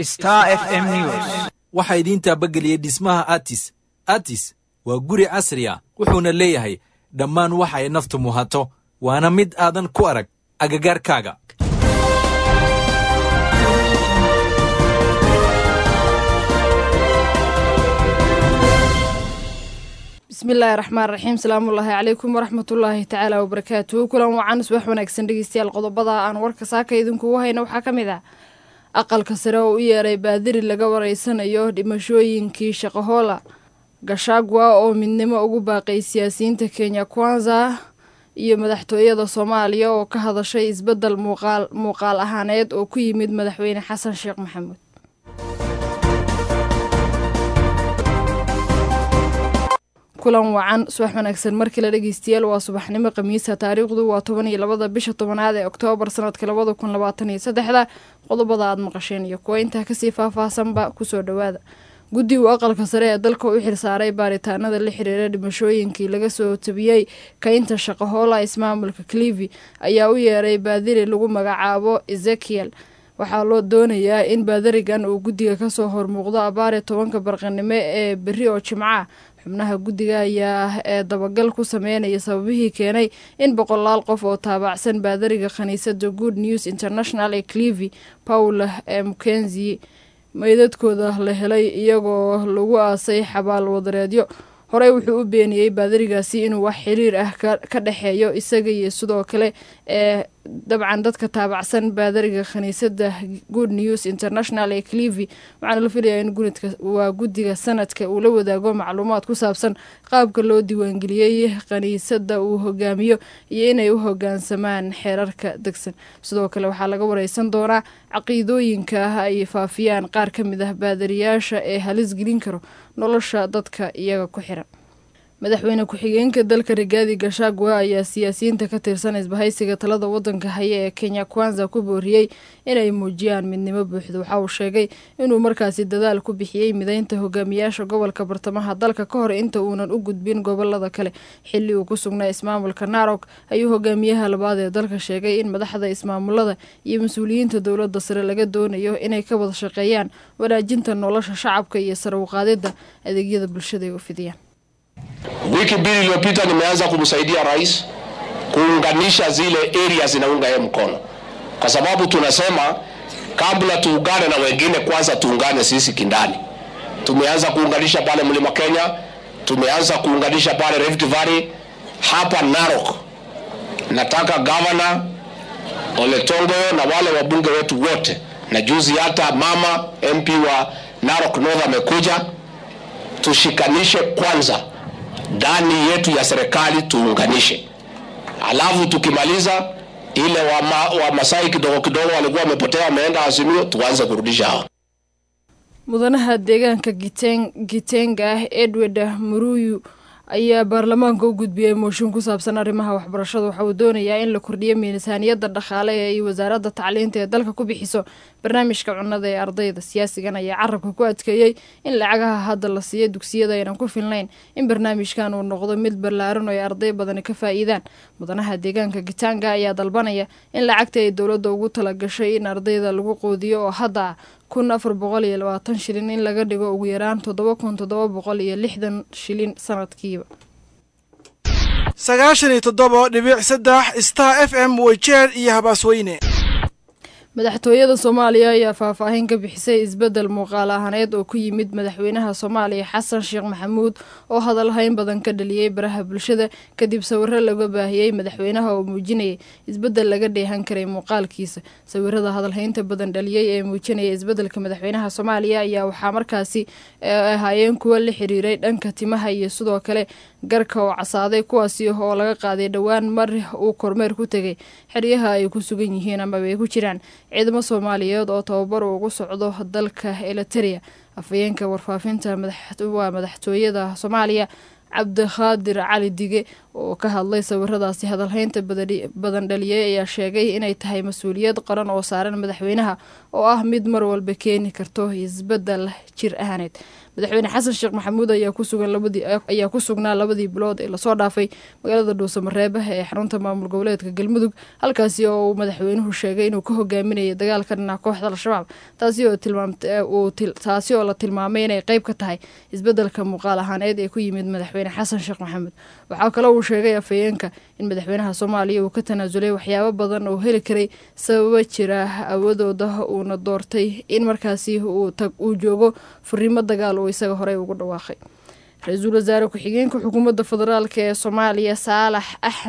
Star FM News. Waxaa idin taabageliyay dhismaha Atis waa guri casri ah wuxuuna leeyahay dhammaan waxa ay naftu muhato waana mid aadan ku arag agagaarkaaga. بسم الله الرحمن الرحيم سلام الله عليكم ورحمة الله تعالى وبركاته كلام وعن صباح ونكسن دقيستيال قضبضا أن ورك ساكا يدنكو وهينا وحاكمدا أقل كسرا وإياري بادري لغا وريسان أيوه دمشوينكي شاقهولا غشاقوا أو من نما أغو باقي سياسيين تكينيا كوانزا iyo madaxtooyada Soomaaliya oo ka hadashay isbedel muuqaal ahaaneed oo ku yimid madaxweyne Xasan Sheekh Maxamuud. kulan wacan subax wanaagsan markii la dhageystiyaal waa subaxnimo Khamiisa taariikhdu waa 12 bisha 10aad ee Oktoobar sanadka 2023 qodobada aad maqasheen iyo kuwa inta ka sii faahfaahsanba ku soo dhawaada. guddi uu aqalka sare ee dalka u xilsaaray baaritaanada la xiriira dhimashooyinkii laga soo tabiyay kaynta shaqahoola ismaamulka Clive ayaa u yeeray baadiri lagu magacaabo Ezekiel. waxaa loo doonayaa in baadirigan uu guddiga ka soo hormuuqdo abaare 10 barqanimo ee berri oo Jimcaha. xubnaha guddiga ayaa dabagal ku sameynaya sababihii keenay in boqolaal qof oo taabacsan baadiriga khaniisada Good News International ee Clive Paul Mukenzi meydadkooda la helay iyagoo lagu aasay xabaal wadareedyo. horey wuxuu u beeniyay baadirigaasi inuu wax xiriir ah ka dhaxeeyo isaga iyo sidoo kale dabcan dadka taabacsan baadiriga khaniisada Good News International ee Clive. waxaana la filayaa in guddiga sanadka uu la wadaago macluumaad ku saabsan qaabka loo diiwaangeliyay khaniisada uu hogaamiyo iyo inay u hoggaansamaan xeerarka degsan. sidoo kale waxaa laga wareysan doonaa caqiidooyinka ay faafiyaan qaar ka mid ah baadiriyaasha ee halis gelin karo nolosha dadka iyaga ku xiran. madaxweyne ku-xigeenka dalka Rigathi Gachagua ayaa siyaasiyiinta ka tirsan isbahaysiga talada wadanka haya ee Kenya Kwanza ku booriyay inay muujiyaan midnimo buuxda. waxa uu sheegay inuu markaasi dadaal ku bixiyay mideynta hogaamiyaasha gobolka bartamaha dalka ka hor inta uunan u gudbin gobolada kale. xilli uu ku sugnaa ismaamulka Narok ayuu hogaamiyaha labaad ee dalka sheegay in madaxda ismaamulada iyo mas'uuliyiinta dowladda sare laga doonayo inay ka wada shaqeeyaan wanaajinta nolosha shacabka iyo sare u qaadida adeegyada bulshada ee u fidiyaan. Wiki mbili iliyopita nimeanza kumsaidia rais kuunganisha zile areas zinaunga yeye mkono, kwa sababu tunasema kabla tuungane na wengine kwanza tuungane sisi kindani. Tumeanza kuunganisha pale Mlima Kenya, tumeanza kuunganisha pale Rift Valley, hapa Narok. Nataka governor Ole Tongoyo na wale wabunge wetu wote, na juzi hata mama MP wa Narok North amekuja, tushikanishe kwanza ndani yetu ya serikali, tuunganishe. Alafu tukimaliza ile wa Masai kidogo kidogo walikuwa wamepotea wameenda Azimio, tuanze kurudisha hao. mudanaha deegaanka Gitenga Edward Muruyu ayaa baarlamaanka u gudbiyay mooshin ku saabsan arrimaha waxbarashada. waxa uu doonayaa in la kordhiyo miisaaniyadda dhaqaale ee wasaaradda tacliinta ee dalka ku bixiso barnaamijka cunnada ee ardayda. siyaasigan ayaa carabka ku adkeeyay in lacagaha hadda la siiyo dugsiyada aynan ku filnayn in barnaamijkan uu noqdo mid ballaaran oo ay arday badan ka faa'iidaan. mudanaha deegaanka Gitenga ayaa dalbanaya in lacagta ay dowladda ugu talagashay in ardayda lagu qoodiyo oo hadda 1420 shilin in laga dhigo ugu yaraan 7760 shilin sanadkiiba. 97.3 Star FM Wajeer iyo Habasweyne. madaxtooyada Soomaaliya ayaa faahfaahin ka bixisay isbedel muuqaal ahaaneed oo ku yimid madaxweynaha Soomaaliya Xasan Sheekh Maxamuud oo hadal hayn badan ka dhaliyay baraha bulshada kadib sawirro laga baahiyay madaxweynaha oo muujinayay isbedel laga dheehan karay muuqaalkiisa. sawirrada hadal haynta badan dhaliyay ee muujinaya isbedelka madaxweynaha Soomaaliya ayaa waxaa markaasi ahaayeen kuwa la xiriiray dhanka timaha iyo sidoo kale garka oo casaaday kuwaasi oo laga qaaday dhawaan mar uu kormeer ku tagay xiriyaha ay ku sugan yihiin ama ay ku jiraan ciidamo Soomaaliyeed oo tababar ugu socdo dalka Eritrea. afayeenka warfaafinta madaxtooyada Soomaaliya Cabdiqaadir Cali Dige oo ka hadlay sawiradaasi hadalhaynta badan dhaliyay ayaa sheegay inay tahay mas-uuliyad qaran oo saaran madaxweynaha oo ah mid mar walba keeni karto isbedel jir ahaaneed. madaxweyne xasan sheekh maxamuud ayaa ku sugnaa labadii bilood ee lasoo dhaafay magaalada dhuusamareeb ee xarunta maamul goboleedka galmudug, halkaasi oo uu madaxweynuhu sheegay inuu ka hogaaminayay dagaalka dhinaca kooxda al-shabaab, taasi oo la tilmaamay inay qayb ka tahay isbedelka muuqaal ahaaneed ee ku yimid madaxweyne xasan sheekh maxamuud. waxaa kaloo uu sheegay afhayeenka in madaxweynaha soomaaliya uu ka tanaasulay waxyaabo badan oo heli karay sababa jira awadooda, uuna doortay in markaasi uu joogo furiimo dagaal oo isaga horey ugu dhawaaqay. ra-iisul wasaare ku-xigeenka xukuumadda federaalk ee soomaaliya saalax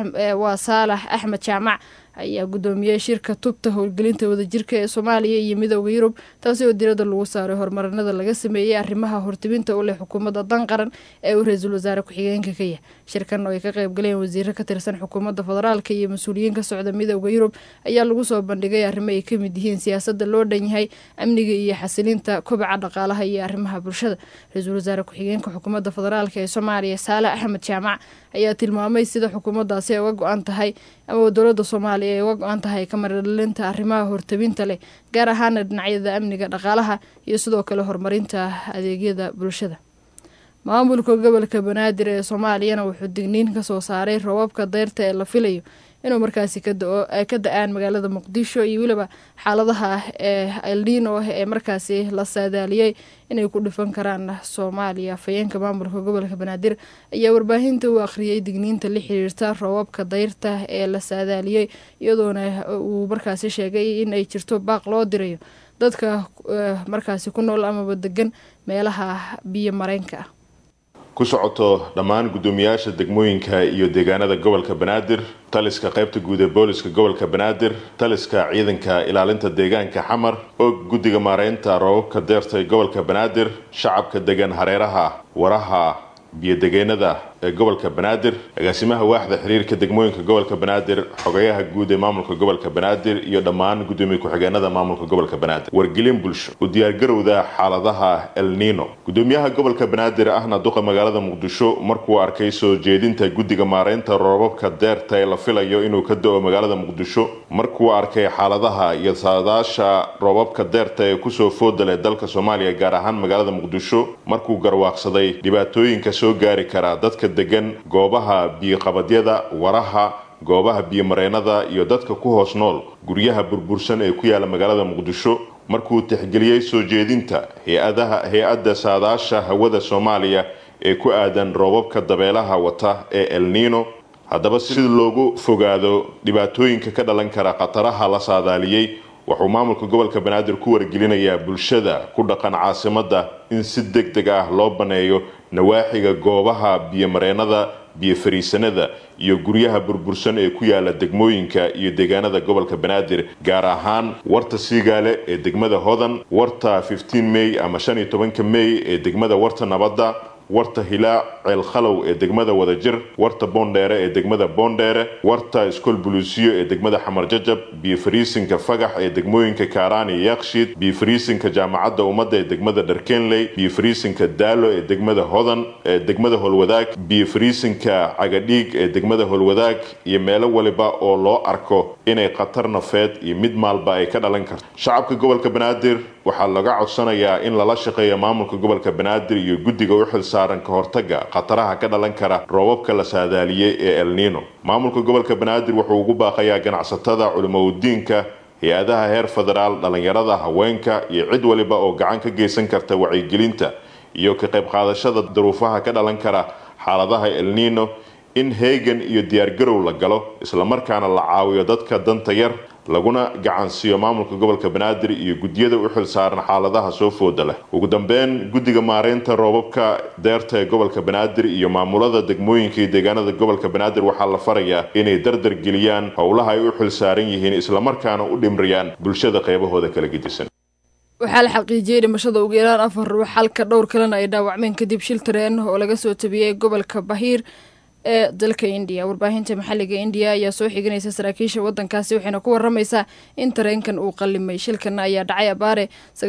axmed jaamac ayaa gudoomiyey shirka tubta howlgelinta wadajirka ee soomaaliya iyo midooda yurub, taasi oo diirada lagu saaray horumarinada laga sameeyey arrimaha hortibinta u leh xukuumadda dan qaran ee uu ra-iisul wasaare ku-xigeenka ka yahay. shirkan oo ay ka qayb galeen wasiiro ka tirsan xukuumadda federaalk iyo mas-uuliyiin ka socda midooda yurub ayaa lagu soo bandhigay arrimo ay ka mid yihiin siyaasadda loo dhan yahay, amniga iyo xasilinta, kobaca dhaqaalaha iyo arrimaha bulshada. ra-iisul wasaare ku-xigeenka xukuumadda federaalk ee soomaaliya saalax axmed jaamac ayaa tilmaamay sida xukuumaddaasi ay uga go-an tahay ama dowladda soomaaliya ay uga go-an tahay kamardhalinta arrimaha hortabinta leh, gaar ahaana dhinacyada amniga, dhaqaalaha iyo sidoo kale horumarinta adeegyada bulshada. maamulka gobolka banaadir ee soomaaliyana wuxuu digniin ka soo saaray roobabka dayrta ee la filayo inuu markaasi ka da-aan magaalada muqdisho iyo weliba xaaladaha El Niño ee markaasi la saadaaliyey inay ku dhifan karaan Soomaaliya. afhayeenka maamulka gobolka banaadir ayaa warbaahinta u akhriyay digniinta la xiriirta roobabka dayrta ee la saadaaliyey, iyadoona uu markaasi sheegay in ay jirto baaq loo dirayo dadka markaasi ku nool amaba degan meelaha biyo mareenka ah. ku socoto dhammaan gudoomiyaasha degmooyinka iyo deegaanada gobolka banaadir, taliska qaybta guud ee booliska gobolka banaadir, taliska ciidanka ilaalinta deegaanka xamar, og guddiga maareynta roobabka deerta ee gobolka banaadir, shacabka degan hareeraha waraha biyo-degeenada ee gobolka banaadir, agaasimaha waaxda xiriirka degmooyinka gobolka banaadir, xogayaha guud ee maamulka gobolka banaadir iyo dhammaan gudoomiye ku-xigeenada maamulka gobolka banaadir. wargelin bulsho u diyaargarowda xaaladaha El Niño. gudoomiyaha gobolka banaadir ahna duqa magaalada muqdisho markuu arkay soo jeedinta guddiga maareynta roobabka deerta ee la filayo inuu ka do-o magaalada muqdisho, markuu arkay xaaladaha iyo saadaasha roobabka deerta ee kusoo foodale dalka Soomaaliya gaar ahaan magaalada muqdisho, markuu garwaaqsaday dhibaatooyinka soo gaari kara dadka degan goobaha biyo-qabadyada, waraha, goobaha biyo-mareenada iyo dadka ku hoos nool guryaha burbursan ee ku yaala magaalada muqdisho, markuu tixgeliyey soo jeedinta hay-adda saadaasha hawada Soomaaliya ee ku aadan roobabka dabeelaha wata ee El Niño. haddaba si loogu fogaado dhibaatooyinka ka dhalan kara khataraha la saadaaliyey, wuxuu maamulka gobolka banaadir ku wargelinayaa bulshada ku dhaqan caasimadda in si degdeg ah loo baneeyo nawaaxiga goobaha biyo-mareenada, biyo-fariisanada iyo guryaha burbursan ee ku yaala degmooyinka iyo deegaanada gobolka banaadir, gaar ahaan warta Siigaale ee degmada Hodan, warta 15 May ama 15 May ee degmada warta Nabadda, warta Hilaac Ceel Khalow ee degmada Wadajir, warta Boondheere ee degmada Boondheere, warta Iskool Buluusiyo ee degmada Xamar Jajab, biyo-fariisinka Fagax ee degmooyinka Kaaraan iyo Yaaqshiid, biyo-fariisinka Jaamacadda Ummadda ee degmada Dharkeenley, biyo-fariisinka Daalo ee degmada Hodan ee degmada Holwadaag, biyo-fariisinka Cagadhiig ee degmada Holwadaag iyo meelo waliba oo loo arko inay khatar nafeed iyo mid maalba ay ka dhalan karto. shacabka gobolka banaadir waxaa laga codsanayaa in lala shaqeeyo maamulka gobolka banaadir iyo guddiga u xilsaaran ka hortaga khataraha ka dhalan kara roobabka la saadaaliyey ee El Niño. maamulka gobolka banaadir wuxuu ugu baaqayaa ganacsatada, culimadiinka, hay-adaha heer federaal, dhalinyarada, haweenka iyo cid waliba oo gacan ka geysan karta wacyigelinta iyo ka qayb qaadashada duruufaha ka dhalan kara xaaladaha El Niño in heegan iyo diyaargarow la galo, isla markaana la caawiyo dadka danta yar, laguna gacansiiyo maamulka gobolka banaadir iyo guddiyada u xilsaaran xaaladaha soo fooda leh. ugu dambeyn, guddiga maareynta roobabka deerta ee gobolka banaadir iyo maamulada degmooyinka iyo deegaanada gobolka banaadir waxaa la farayaa inay dardar geliyaan howlaha ay u xilsaaran yihiin, isla markaana u dhimriyaan bulshada qaybahooda kala gedisan. waxaa la xaqiijiyey dhimashada ugu yaraan 4 ruux, halka dhowr kalena ay dhaawacmeen kadib shil tareen oo laga soo tabiyey gobolka Bahir ee dalka India. warbaahinta maxalliga India ayaa soo xiganaysa saraakiisha wadankaasi waxayna ku waramaysaa in tareenkan uu qallimay. shilkan ayaa dhacay abaare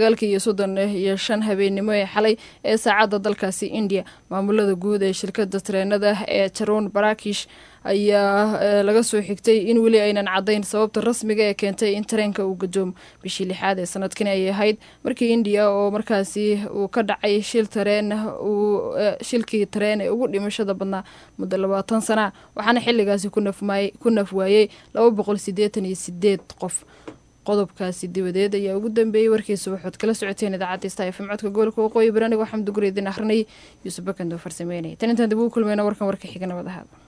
9:35 habeenimo ee xalay ee saacada dalkaasi India. maamulada guud ee shirkadda tareenada ee Charoon Barakish ayaa laga soo xigtay in weli aynan caddayn sababta rasmiga ee keentay in tareenka uu gadoomo. bishii 6 ee sanadkani ayay ahayd markii India oo markaasi uu ka dhacay shilkii tareen ee ugu dhimashada badnaa muddo 20 sana, waxaana xilligaasi ku nafwaayay 288 qof. qodobkaasi dibadeed ayaa ugu dambeeyay warkiisa waxaad kala socoteen idaacadda Star FM codka gobolka Waqooyi Bari. Aniga waxaan Xamdi Guriidin akhrinay Yuusuf Bakando farsameynay. Tan intaan dib ugu kulmayna warkan warka xigana wada hadal.